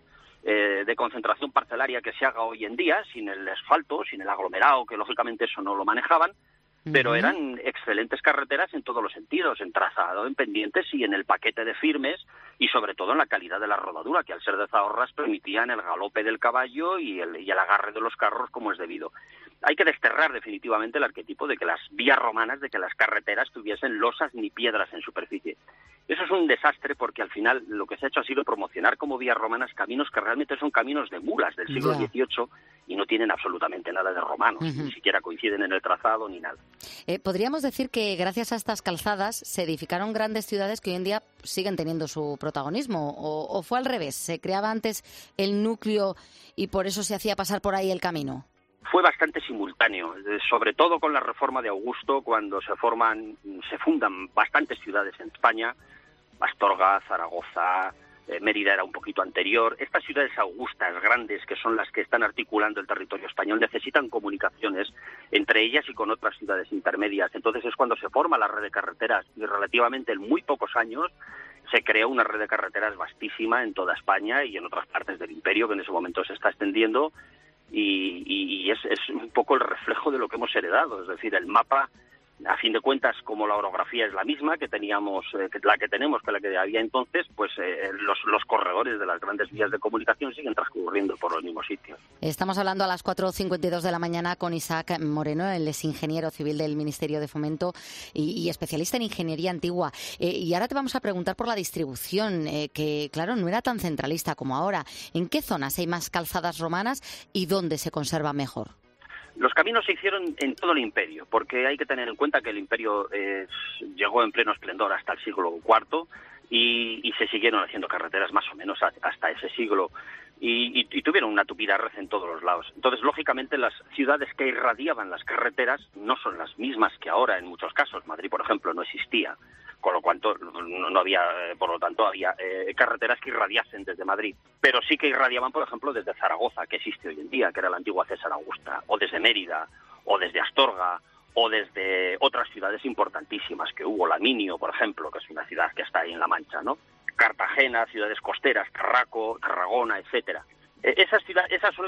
de concentración parcelaria que se haga hoy en día, sin el asfalto, sin el aglomerado, que lógicamente eso no lo manejaban, pero eran excelentes carreteras en todos los sentidos, en trazado, en pendientes y en el paquete de firmes, y sobre todo en la calidad de la rodadura, que al ser de zahorras permitían el galope del caballo y el agarre de los carros como es debido. Hay que desterrar definitivamente el arquetipo de que las vías romanas, de que las carreteras tuviesen losas ni piedras en superficie. Eso es un desastre porque al final lo que se ha hecho ha sido promocionar como vías romanas caminos que realmente son caminos de mulas del siglo XVIII y no tienen absolutamente nada de romanos, ni siquiera coinciden en el trazado ni nada. Podríamos decir que gracias a estas calzadas se edificaron grandes ciudades que hoy en día siguen teniendo su protagonismo, o fue al revés, se creaba antes el núcleo y por eso se hacía pasar por ahí el camino. Fue bastante simultáneo, sobre todo con la reforma de Augusto, cuando se fundan bastantes ciudades en España, Astorga, Zaragoza, Mérida era un poquito anterior. Estas ciudades augustas grandes, que son las que están articulando el territorio español, necesitan comunicaciones entre ellas y con otras ciudades intermedias. Entonces es cuando se forma la red de carreteras y relativamente en muy pocos años se creó una red de carreteras vastísima en toda España y en otras partes del imperio, que en ese momento se está extendiendo. Y es un poco el reflejo de lo que hemos heredado, es decir, el mapa, a fin de cuentas, como la orografía es la misma que teníamos, que la que había entonces, pues los corredores de las grandes vías de comunicación siguen transcurriendo por los mismos sitios. Estamos hablando a las 4:52 de la mañana con Isaac Moreno, él es ingeniero civil del Ministerio de Fomento y especialista en ingeniería antigua. Y ahora te vamos a preguntar por la distribución, que claro, no era tan centralista como ahora. ¿En qué zonas hay más calzadas romanas y dónde se conserva mejor? Los caminos se hicieron en todo el imperio, porque hay que tener en cuenta que el imperio llegó en pleno esplendor hasta el siglo IV y se siguieron haciendo carreteras más o menos hasta ese siglo y tuvieron una tupida red en todos los lados. Entonces, lógicamente, las ciudades que irradiaban las carreteras no son las mismas que ahora en muchos casos. Madrid, por ejemplo, no existía, con lo cual no había, por lo tanto, había carreteras que irradiasen desde Madrid, pero sí que irradiaban, por ejemplo, desde Zaragoza, que existe hoy en día, que era la antigua César Augusta, o desde Mérida, o desde Astorga, o desde otras ciudades importantísimas que hubo, Laminio, por ejemplo, que es una ciudad que está ahí en La Mancha, ¿no? Cartagena, ciudades costeras, Carraco, Tarragona, etcétera. Esas son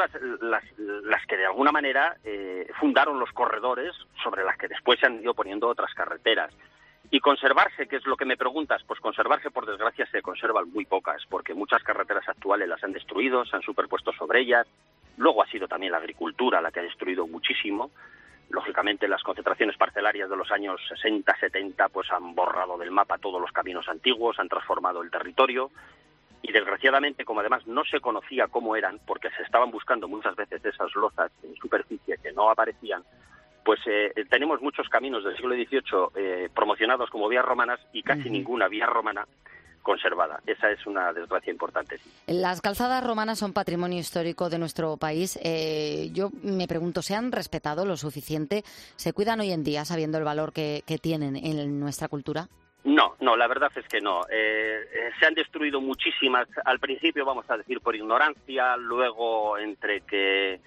las que de alguna manera fundaron los corredores sobre las que después se han ido poniendo otras carreteras. Y conservarse, que es lo que me preguntas, pues conservarse, por desgracia, se conservan muy pocas, porque muchas carreteras actuales las han destruido, se han superpuesto sobre ellas. Luego ha sido también la agricultura la que ha destruido muchísimo. Lógicamente, las concentraciones parcelarias de los años 60, 70, pues han borrado del mapa todos los caminos antiguos, han transformado el territorio. Y desgraciadamente, como además no se conocía cómo eran, porque se estaban buscando muchas veces esas lozas en superficie que no aparecían, pues tenemos muchos caminos del siglo XVIII promocionados como vías romanas y casi ninguna vía romana conservada. Esa es una desgracia importante. Sí. Las calzadas romanas son patrimonio histórico de nuestro país. Yo me pregunto, ¿se han respetado lo suficiente? ¿Se cuidan hoy en día sabiendo el valor que tienen en nuestra cultura? No, la verdad es que no. Se han destruido muchísimas, al principio vamos a decir por ignorancia, luego entre que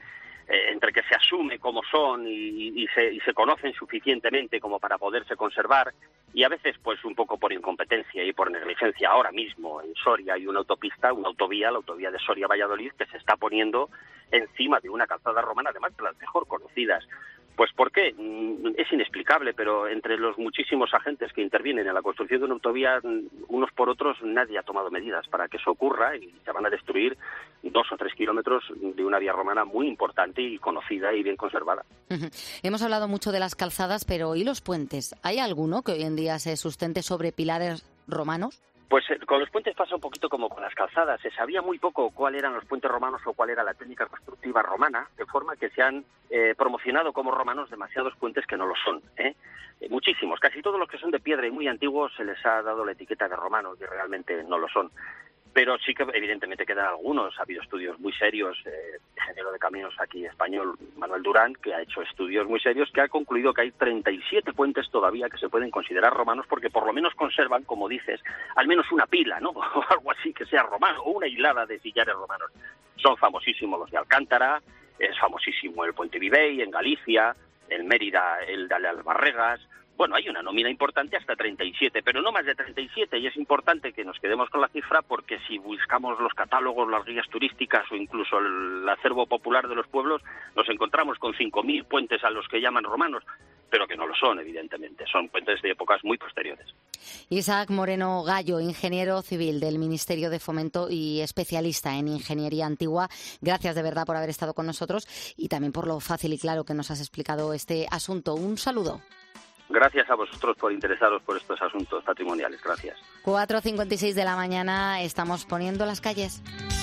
se asume cómo son y se conocen suficientemente como para poderse conservar, y a veces pues un poco por incompetencia y por negligencia. Ahora mismo en Soria hay una autovía, la autovía de Soria-Valladolid, que se está poniendo encima de una calzada romana, además de las mejor conocidas. Pues ¿por qué? Es inexplicable, pero entre los muchísimos agentes que intervienen en la construcción de una autovía, unos por otros, nadie ha tomado medidas para que eso ocurra y se van a destruir 2 o 3 kilómetros de una vía romana muy importante y conocida y bien conservada. Hemos hablado mucho de las calzadas, pero ¿y los puentes? ¿Hay alguno que hoy en día se sustente sobre pilares romanos? Pues con los puentes pasa un poquito como con las calzadas. Se sabía muy poco cuáles eran los puentes romanos o cuál era la técnica constructiva romana, de forma que se han promocionado como romanos demasiados puentes que no lo son. Muchísimos, casi todos los que son de piedra y muy antiguos se les ha dado la etiqueta de romanos y realmente no lo son. Pero sí que evidentemente quedan algunos. Ha habido estudios muy serios, ingeniero de caminos aquí español, Manuel Durán, que ha hecho estudios muy serios, que ha concluido que hay 37 puentes todavía que se pueden considerar romanos porque por lo menos conservan, como dices, al menos una pila, ¿no? O algo así que sea romano, o una hilada de sillares romanos. Son famosísimos los de Alcántara, es famosísimo el Puente Vivey en Galicia, en Mérida el de Albarregas, Bueno, hay una nómina importante hasta 37, pero no más de 37, y es importante que nos quedemos con la cifra porque si buscamos los catálogos, las guías turísticas o incluso el acervo popular de los pueblos, nos encontramos con 5.000 puentes a los que llaman romanos, pero que no lo son, evidentemente, son puentes de épocas muy posteriores. Isaac Moreno Gallo, ingeniero civil del Ministerio de Fomento y especialista en ingeniería antigua, gracias de verdad por haber estado con nosotros y también por lo fácil y claro que nos has explicado este asunto. Un saludo. Gracias a vosotros por interesaros por estos asuntos patrimoniales. Gracias. 4:56 de la mañana, estamos poniendo las calles.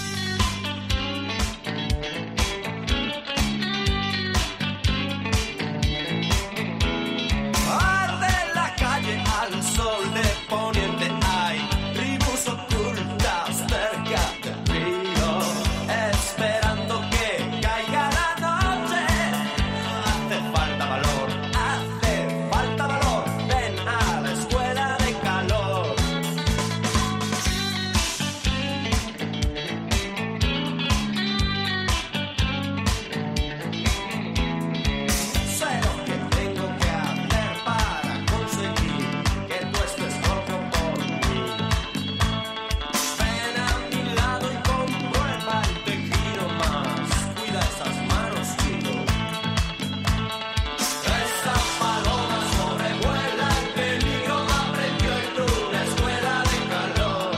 Arde la calle al sol de poniente, hay tribus ocultas cerca del río, esperando que caiga la noche. Hace falta valor, ven a la escuela de calor. Sé lo que tengo que hacer para conseguir que tú estés loco por mí. Ven a mi lado y comprueba el tejido más. Cuida esas manos, chico. Esa paloma sobrevuela el peligro, aprendió en una escuela de calor.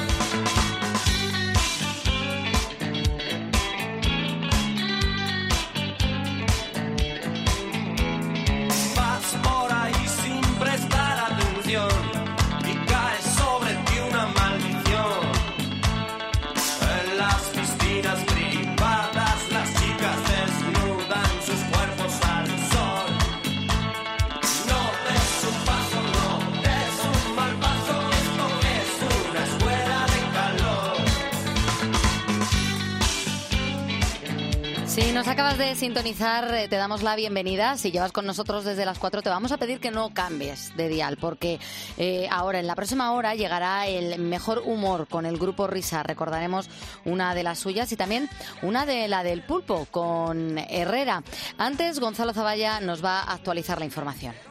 Vas por ahí sin prestar atención y caes sobre ti una maldición. En las piscinas privadas las chicas desnudan sus cuerpos al sol. No des un paso, no des un mal paso, esto es una escuela de calor. Si nos acabas de sintonizar, te damos la bienvenida. Si llevas con nosotros desde las 4, te vamos a pedir que no cambies de dial, porque ahora, en la próxima hora, llegará el mejor humor con el grupo Risa. Recordaremos una de las suyas y también una de la del Pulpo, con Herrera. Antes, Gonzalo Zavalla nos va a actualizar la información.